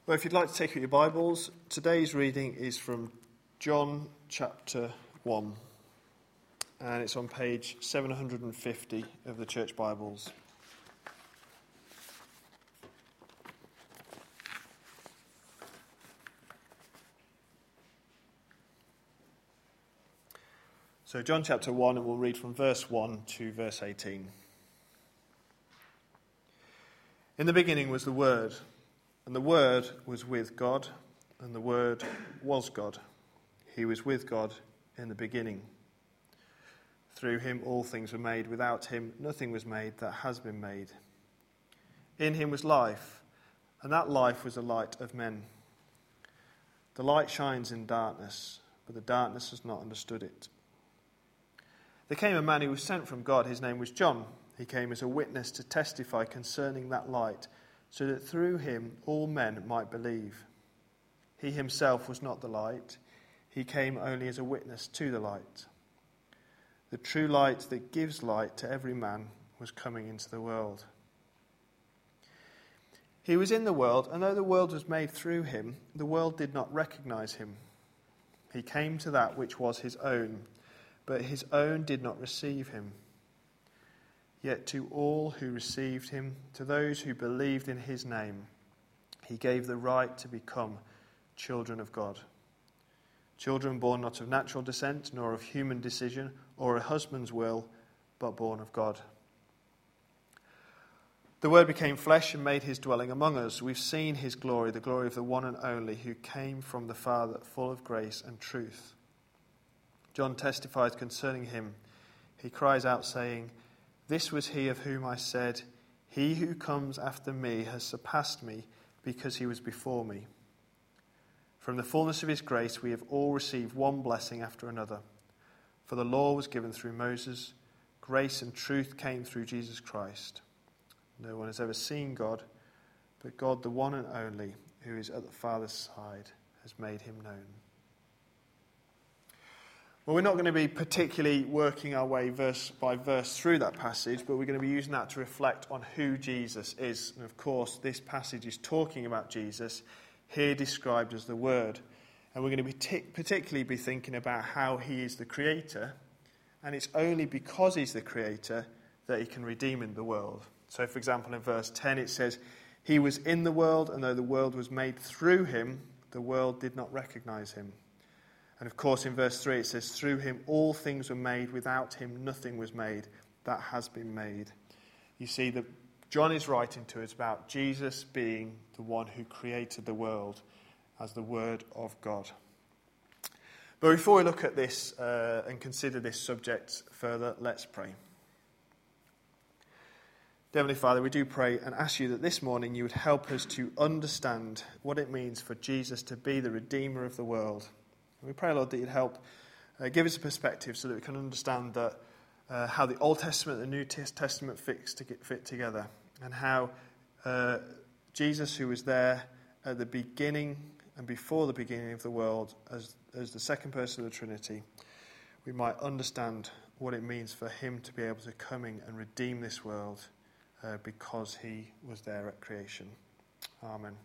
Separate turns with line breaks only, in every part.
Well, if you'd like to take out your Bibles, today's reading is from John chapter 1, and it's on page 750 of the Church Bibles. So John chapter 1, and we'll read from verse 1 to verse 18. In the beginning was the Word, and the Word was with God, and the Word was God. He was with God in the beginning. Through him all things were made. Without him nothing was made that has been made. In him was life, and that life was the light of men. The light shines in darkness, but the darkness has not understood it. There came a man who was sent from God. His name was John. He came as a witness to testify concerning that light, so that through him all men might believe. He himself was not the light. He came only as a witness to the light. The true light that gives light to every man was coming into the world. He was in the world, and though the world was made through him, the world did not recognize him. He came to that which was his own, but his own did not receive him. Yet to all who received him, to those who believed in his name, he gave the right to become children of God. Children born not of natural descent, nor of human decision, or a husband's will, but born of God. The Word became flesh and made his dwelling among us. We've seen his glory, the glory of the one and only, who came from the Father, full of grace and truth. John testifies concerning him. He cries out, saying, "This was he of whom I said, 'He who comes after me has surpassed me, because he was before me.' From the fullness of his grace we have all received one blessing after another. For the law was given through Moses, grace and truth came through Jesus Christ. No one has ever seen God, but God, the one and only, who is at the Father's side, has made him known." Well, we're not going to be particularly working our way verse by verse through that passage, but we're going to be using that to reflect on who Jesus is. And of course, this passage is talking about Jesus, here described as the Word. And we're going to be particularly be thinking about how he is the Creator, and it's only because he's the Creator that he can redeem in the world. So, for example, in verse 10 it says, "He was in the world, and though the world was made through him, the world did not recognize him." And of course, in verse 3 it says, "Through him all things were made. Without him nothing was made that has been made." You see, that John is writing to us about Jesus being the one who created the world as the Word of God. But before we look at this and consider this subject further, let's pray. Dear Heavenly Father, we do pray and ask you that this morning you would help us to understand what it means for Jesus to be the Redeemer of the world. We pray, Lord, that you'd help give us a perspective so that we can understand that how the Old Testament and the New Testament fit together, and how Jesus, who was there at the beginning and before the beginning of the world as the second person of the Trinity, we might understand what it means for him to be able to come in and redeem this world because he was there at creation. Amen.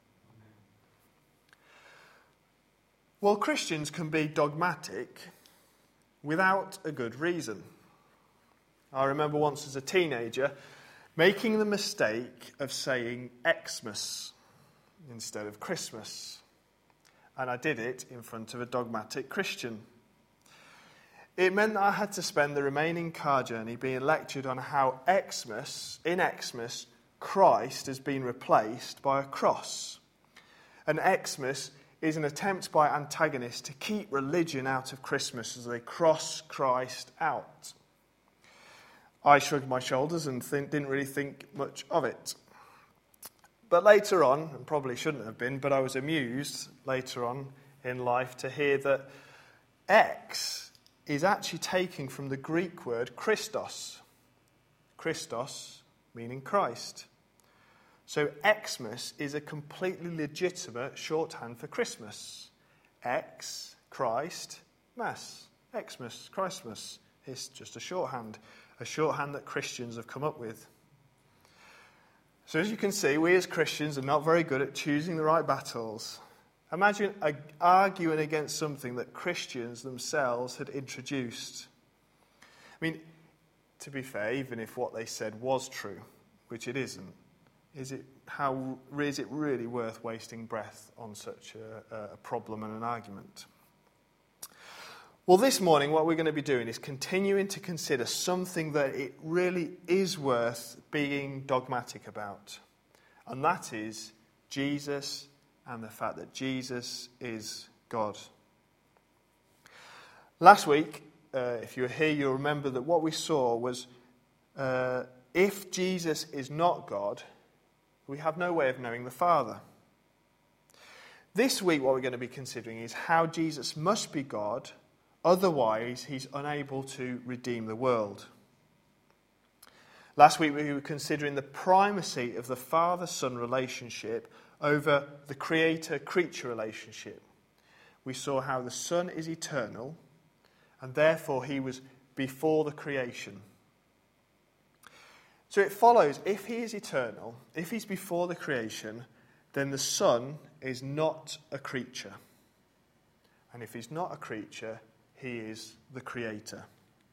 Well, Christians can be dogmatic without a good reason. I remember once as a teenager making the mistake of saying Xmas instead of Christmas. And I did it in front of a dogmatic Christian. It meant that I had to spend the remaining car journey being lectured on how in Xmas, Christ has been replaced by a cross. And Xmas is an attempt by antagonists to keep religion out of Christmas as they cross Christ out. I shrugged my shoulders and didn't really think much of it. But later on, and probably shouldn't have been, but I was amused later on in life to hear that X is actually taken from the Greek word Christos. Christos meaning Christ. So Xmas is a completely legitimate shorthand for Christmas. X, Christ, Mass. Xmas, Christmas. It's just a shorthand that Christians have come up with. So as you can see, we as Christians are not very good at choosing the right battles. Imagine arguing against something that Christians themselves had introduced. I mean, to be fair, even if what they said was true, which it isn't, is it really worth wasting breath on such a problem and an argument? Well, this morning what we're going to be doing is continuing to consider something that it really is worth being dogmatic about. And that is Jesus and the fact that Jesus is God. Last week, if you were here, you'll remember that what we saw was if Jesus is not God, we have no way of knowing the Father. This week what we're going to be considering is how Jesus must be God, otherwise he's unable to redeem the world. Last week we were considering the primacy of the Father-Son relationship over the Creator-creature relationship. We saw how the Son is eternal, and therefore he was before the creation. So it follows, if he is eternal, if he's before the creation, then the Son is not a creature. And if he's not a creature, he is the Creator.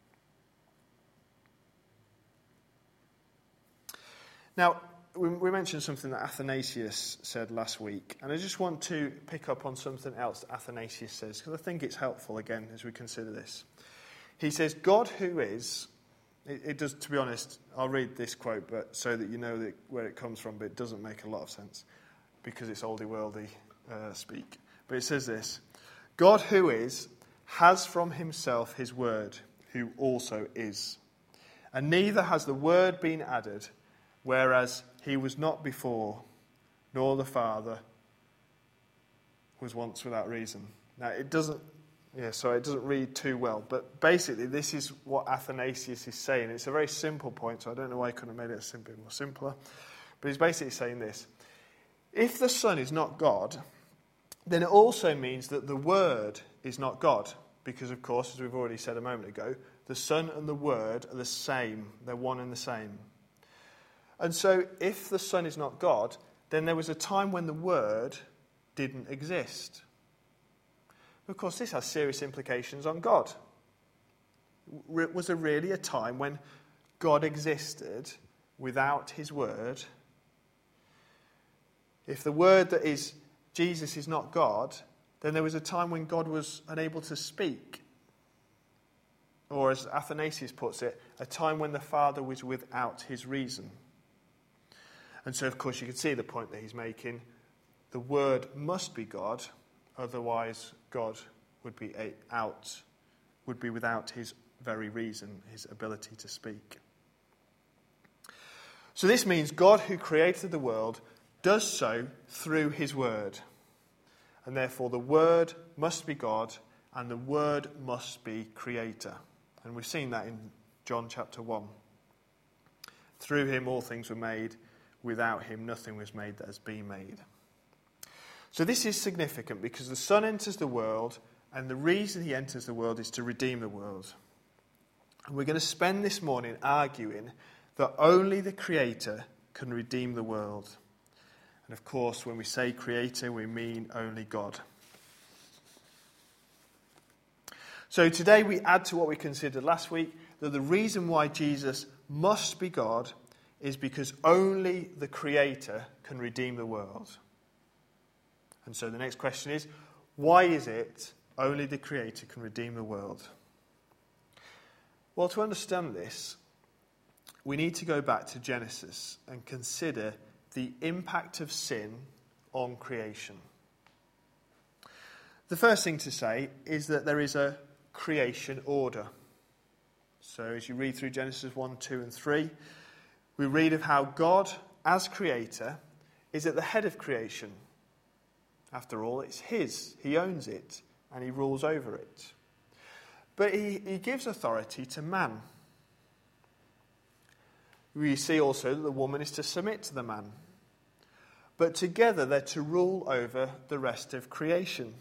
Now, we mentioned something that Athanasius said last week, and I just want to pick up on something else that Athanasius says, because I think it's helpful, again, as we consider this. He says, God who is, it does, to be honest, I'll read this quote, but so that you know where it comes from, but it doesn't make a lot of sense, because it's oldie-worldy speak. But it says this, God who is, has from himself his word, who also is. And neither has the word been added, whereas he was not before, nor the Father was once without reason. Now, it doesn't read too well, but basically this is what Athanasius is saying. It's a very simple point, so I don't know why I couldn't have made it a bit more simpler. But he's basically saying this. If the Son is not God, then it also means that the Word is not God. Because, of course, as we've already said a moment ago, the Son and the Word are the same. They're one and the same. And so, if the Son is not God, then there was a time when the Word didn't exist. Of course, this has serious implications on God. Was there really a time when God existed without his Word? If the Word that is Jesus is not God, then there was a time when God was unable to speak. Or as Athanasius puts it, a time when the Father was without his reason. And so, of course, you can see the point that he's making. The Word must be God, otherwise God would be without his very reason, his ability to speak. So this means God, who created the world, does so through his Word. And therefore the Word must be God, and the Word must be Creator. And we've seen that in John chapter 1. Through him all things were made. Without him nothing was made that has been made. So this is significant because the Son enters the world, and the reason he enters the world is to redeem the world. And we're going to spend this morning arguing that only the Creator can redeem the world. And of course, when we say Creator, we mean only God. So today we add to what we considered last week, that the reason why Jesus must be God is because only the Creator can redeem the world. And so the next question is, why is it only the Creator can redeem the world? Well, to understand this, we need to go back to Genesis and consider the impact of sin on creation. The first thing to say is that there is a creation order. So as you read through Genesis 1, 2 and 3, we read of how God, as Creator, is at the head of creation. After all, it's his. He owns it, and he rules over it. But he gives authority to man. We see also that the woman is to submit to the man. But together they're to rule over the rest of creation.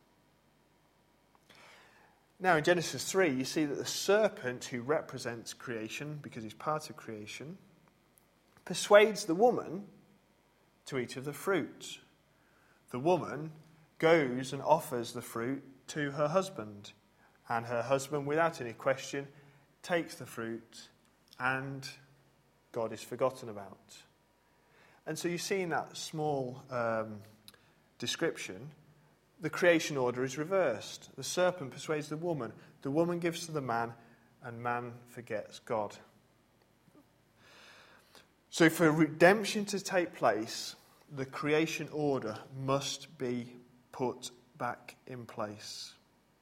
Now in Genesis 3, you see that the serpent, who represents creation, because he's part of creation, persuades the woman to eat of the fruit. The woman goes and offers the fruit to her husband, and her husband, without any question, takes the fruit, and God is forgotten about. And so you see in that small description, the creation order is reversed. The serpent persuades the woman gives to the man, and man forgets God. So for redemption to take place, the creation order must be put back in place.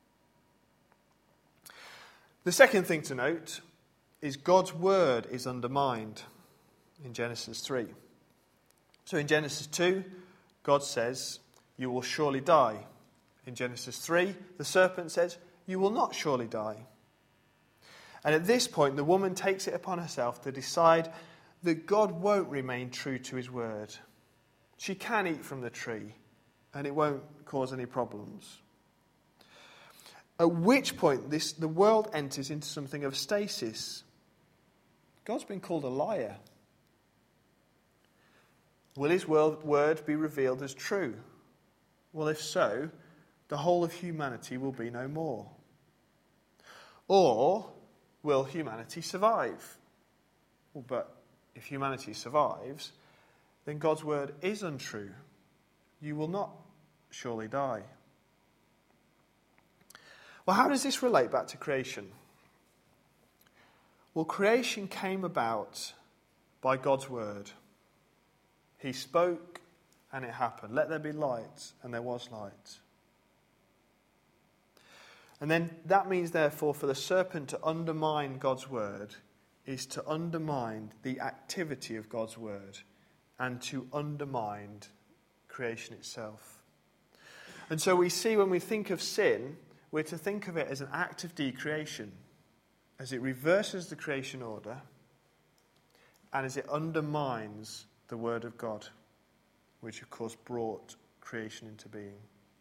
The second thing to note is God's word is undermined in Genesis 3. So in Genesis 2, God says, "You will surely die." In Genesis 3, the serpent says, "You will not surely die." And at this point, the woman takes it upon herself to decide that God won't remain true to his word. She can eat from the tree, and it won't cause any problems. At which point, the world enters into something of stasis. God's been called a liar. Will his word be revealed as true? Well, if so, the whole of humanity will be no more. Or will humanity survive? Well, but if humanity survives, then God's word is untrue. You will not surely die. Well, how does this relate back to creation? Well, creation came about by God's word. He spoke and it happened. Let there be light, and there was light. And then that means, therefore, for the serpent to undermine God's word is to undermine the activity of God's word and to undermine creation itself. And so we see when we think of sin, we're to think of it as an act of decreation, as it reverses the creation order and as it undermines the word of God, which of course brought creation into being.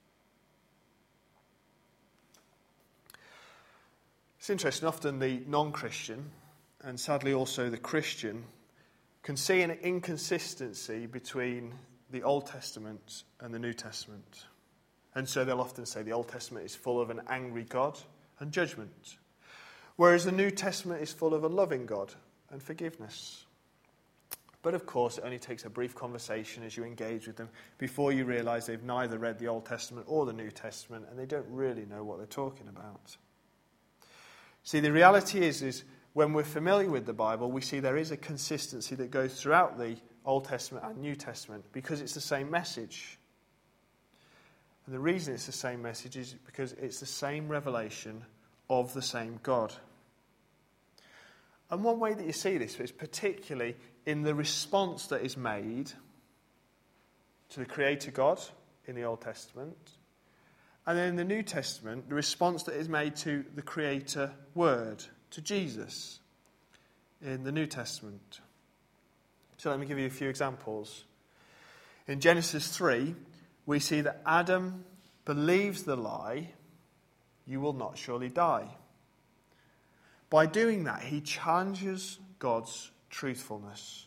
It's interesting, often the non-Christian, and sadly also the Christian, can see an inconsistency between the Old Testament and the New Testament. And so they'll often say the Old Testament is full of an angry God and judgment, whereas the New Testament is full of a loving God and forgiveness. But of course, it only takes a brief conversation as you engage with them before you realise they've neither read the Old Testament or the New Testament, and they don't really know what they're talking about. See, the reality is when we're familiar with the Bible, we see there is a consistency that goes throughout the Old Testament and New Testament because it's the same message. And the reason it's the same message is because it's the same revelation of the same God. And one way that you see this is particularly in the response that is made to the Creator God in the Old Testament, and then in the New Testament, the response that is made to the Creator Word, to Jesus, in the New Testament. So let me give you a few examples. In Genesis 3, we see that Adam believes the lie, "You will not surely die." By doing that, he challenges God's truthfulness.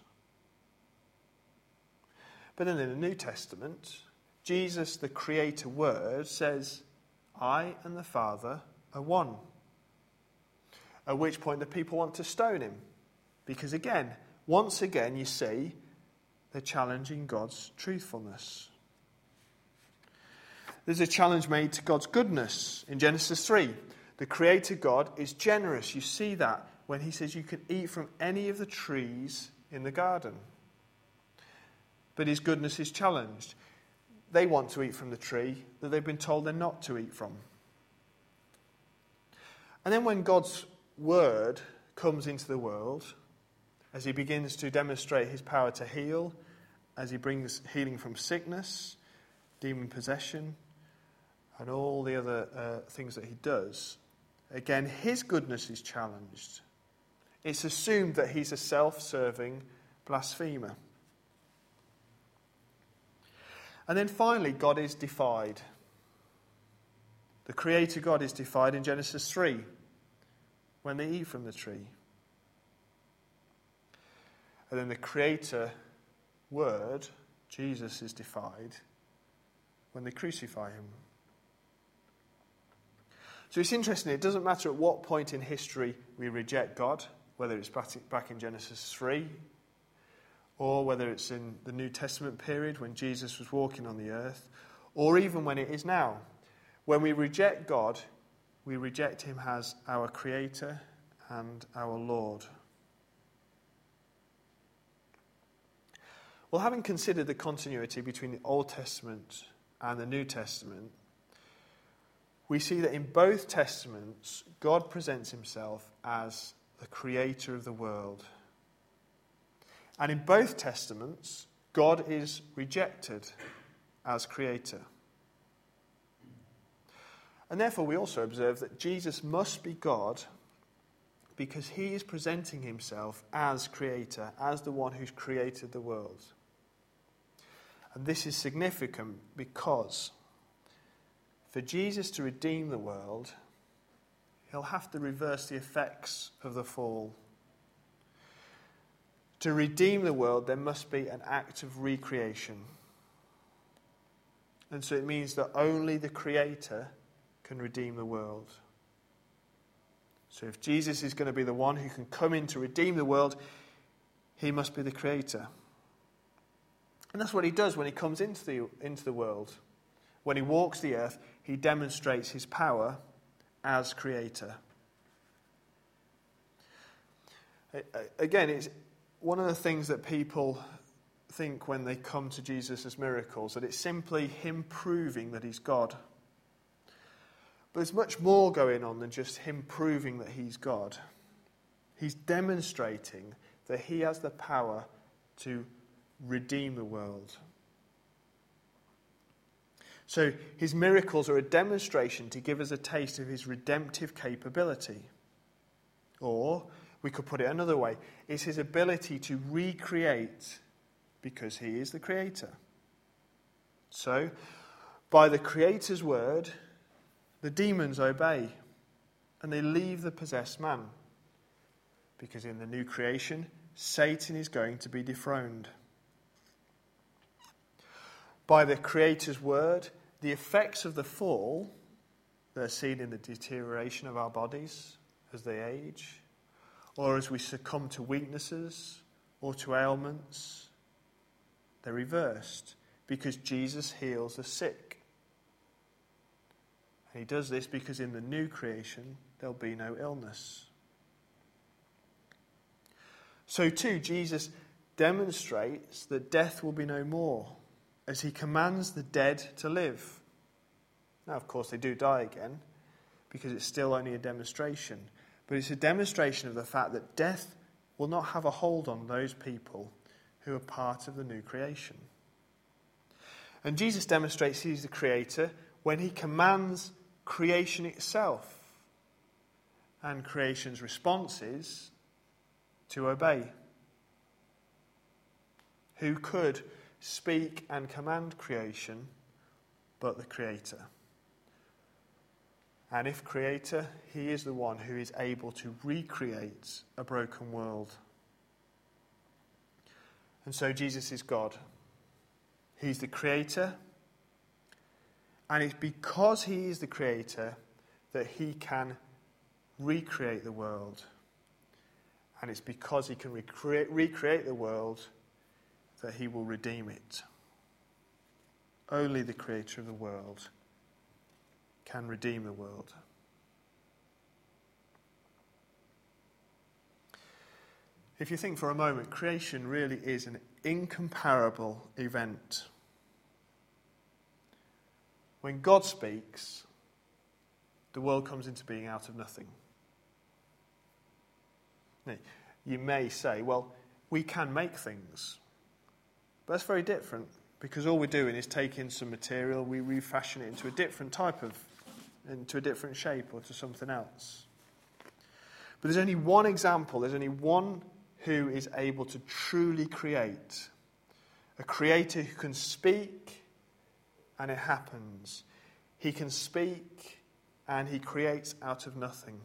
But then in the New Testament, Jesus, the Creator Word, says, "I and the Father are one." At which point the people want to stone him. Because again, once again, you see, they're challenging God's truthfulness. There's a challenge made to God's goodness in Genesis 3. The Creator God is generous. You see that when he says you can eat from any of the trees in the garden. But his goodness is challenged. They want to eat from the tree that they've been told they're not to eat from. And then when God's word comes into the world, as he begins to demonstrate his power to heal, as he brings healing from sickness, demon possession, and all the other things that he does, again, his goodness is challenged. It's assumed that he's a self-serving blasphemer. And then finally, God is defied. The Creator God is defied in Genesis 3 when they eat from the tree. And then the Creator Word, Jesus is defied when they crucify him. So it's interesting, it doesn't matter at what point in history we reject God, whether it's back in Genesis 3, or whether it's in the New Testament period when Jesus was walking on the earth, or even when it is now. When we reject God, we reject him as our Creator and our Lord. Well, having considered the continuity between the Old Testament and the New Testament, we see that in both Testaments, God presents himself as the Creator of the world. And in both Testaments, God is rejected as Creator. And therefore we also observe that Jesus must be God because he is presenting himself as Creator, as the one who's created the world. And this is significant because for Jesus to redeem the world, he'll have to reverse the effects of the fall. To redeem the world, there must be an act of recreation. And so it means that only the Creator can redeem the world. So if Jesus is going to be the one who can come in to redeem the world, he must be the Creator. And that's what he does when he comes into the world. When he walks the earth, he demonstrates his power as Creator. Again, it's one of the things that people think when they come to Jesus as miracles, that it's simply him proving that he's God. But there's much more going on than just him proving that he's God. He's demonstrating that he has the power to redeem the world. So his miracles are a demonstration to give us a taste of his redemptive capability. Or, we could put it another way, it's his ability to recreate because he is the Creator. So, by the Creator's word, the demons obey and they leave the possessed man. Because in the new creation, Satan is going to be dethroned. By the Creator's word, the effects of the fall, they're seen in the deterioration of our bodies as they age, or as we succumb to weaknesses or to ailments, they're reversed because Jesus heals the sick. And he does this because in the new creation, there'll be no illness. So too, Jesus demonstrates that death will be no more, as he commands the dead to live. Now, of course, they do die again, because it's still only a demonstration. But it's a demonstration of the fact that death will not have a hold on those people who are part of the new creation. And Jesus demonstrates he's the Creator when he commands creation itself. And creation's response is to obey. Who could speak and command creation but the Creator? And if Creator, he is the one who is able to recreate a broken world. And so Jesus is God. He's the Creator. And it's because he is the Creator that he can recreate the world. And it's because he can recreate the world that he will redeem it. Only the Creator of the world can redeem the world. If you think for a moment, creation really is an incomparable event. When God speaks, the world comes into being out of nothing. Now, you may say, well, we can make things. But that's very different, because all we're doing is taking some material, we refashion it into a different into a different shape or to something else. But there's only one example, there's only one who is able to truly create. A creator who can speak and it happens. He can speak and he creates out of nothing.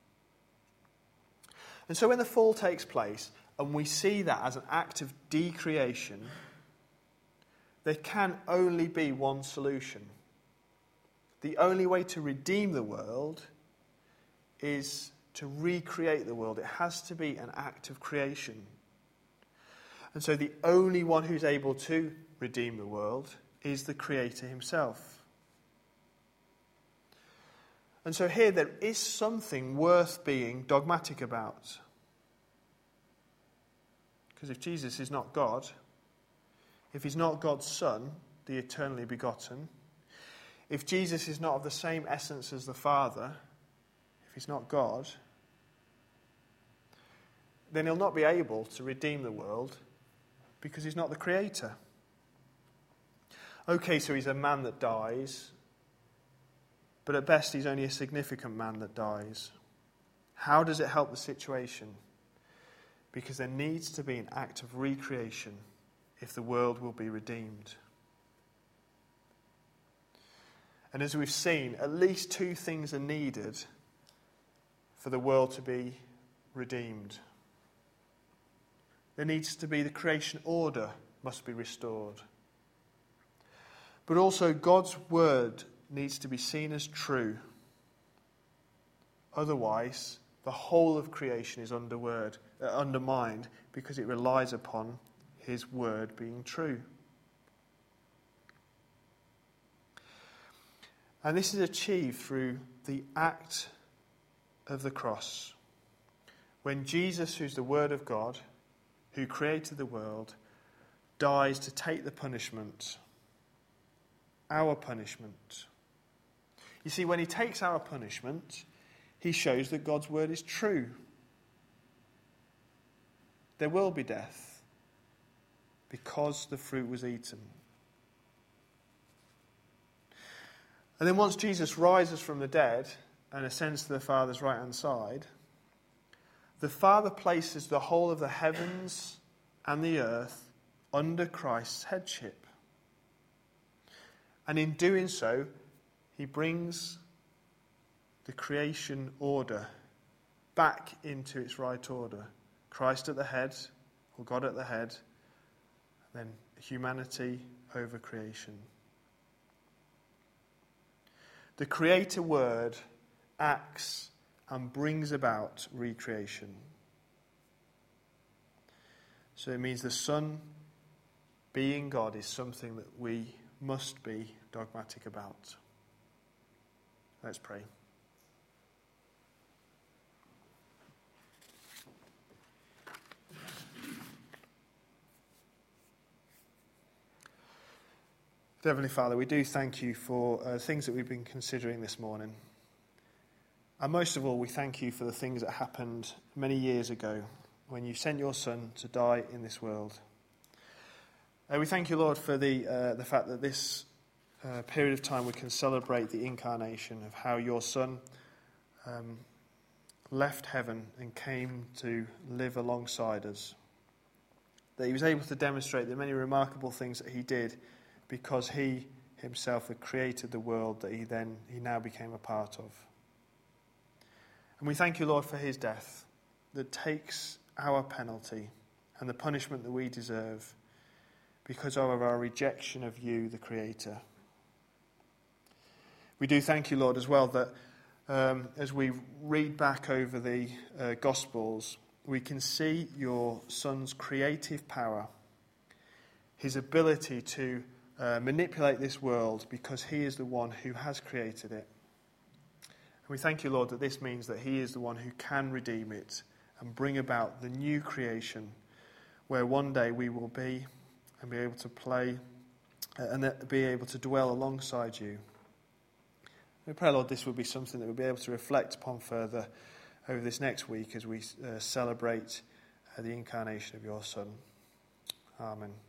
And so when the fall takes place and we see that as an act of decreation, there can only be one solution. The only way to redeem the world is to recreate the world. It has to be an act of creation. And so the only one who's able to redeem the world is the Creator himself. And so here there is something worth being dogmatic about. Because if Jesus is not God, if he's not God's Son, the eternally begotten, if Jesus is not of the same essence as the Father, if he's not God, then he'll not be able to redeem the world because he's not the Creator. Okay, so he's a man that dies, but at best he's only a significant man that dies. How does it help the situation? Because there needs to be an act of recreation if the world will be redeemed. And as we've seen, at least two things are needed for the world to be redeemed. There needs to be the creation order must be restored. But also God's word needs to be seen as true. Otherwise, the whole of creation is undermined because it relies upon his word being true. And this is achieved through the act of the cross. When Jesus, who's the Word of God, who created the world, dies to take the punishment, our punishment. You see, when he takes our punishment, he shows that God's word is true. There will be death because the fruit was eaten. And then once Jesus rises from the dead and ascends to the Father's right-hand side, the Father places the whole of the heavens and the earth under Christ's headship. And in doing so, he brings the creation order back into its right order. Christ at the head, or God at the head, and then humanity over creation. The Creator Word acts and brings about recreation. So it means the Son, being God, is something that we must be dogmatic about. Let's pray. Heavenly Father, we do thank you for things that we've been considering this morning. And most of all, we thank you for the things that happened many years ago when you sent your Son to die in this world. We thank you, Lord, for the fact that this period of time we can celebrate the incarnation of how your Son left heaven and came to live alongside us. That he was able to demonstrate the many remarkable things that he did because he himself had created the world that he now became a part of. And we thank you, Lord, for his death that takes our penalty and the punishment that we deserve because of our rejection of you, the Creator. We do thank you, Lord, as well, that as we read back over the Gospels, we can see your Son's creative power, his ability to manipulate this world because he is the one who has created it. And we thank you, Lord, that this means that he is the one who can redeem it and bring about the new creation where one day we will be and be able to play and be able to dwell alongside you. We pray, Lord, this will be something that we'll be able to reflect upon further over this next week as we celebrate the incarnation of your Son. Amen.